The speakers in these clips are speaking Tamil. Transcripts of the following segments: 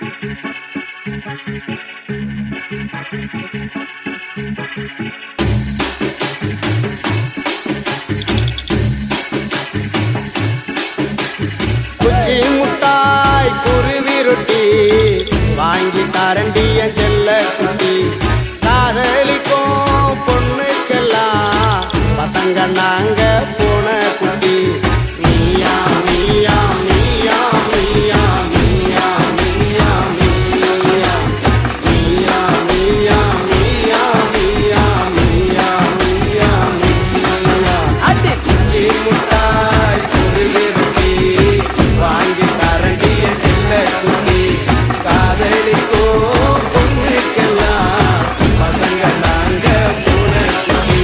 குச்சி முட்டாய் குருவி ரொட்டி வாங்கி தரண்டிய செல்ல குட்டி காதலிக்கும் பொண்ணுக்கெல்லாம் பசங்க நாங்க போன குட்டி நீயா நீயா நீயா நீயா நீயா நீயா நீயா நீயா நீயா நீயா நீயா நீயா நீயா நீயா அடி குச்சி முட்டாய் குருவி ரொட்டி வாங்கி தரண்டிய செல்ல குட்டி காதலிக்கும் பொண்ணுக்கெல்லாம் பசங்க நாங்க போன குட்டி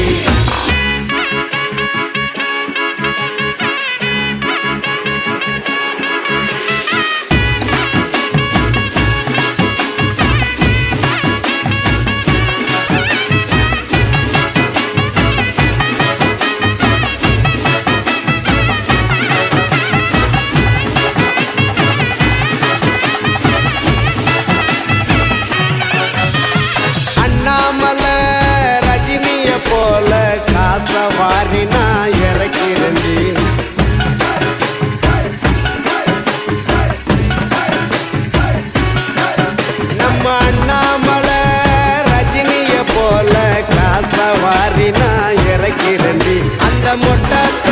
அண்ணாமலை ரஜினிய போல காசவாரி நான் இறக்கிறேன்டி நம்ம அண்ணாமலை ரஜினிய போல காசவாரி நான் இறக்கிறேன்டி அந்த மொட்டை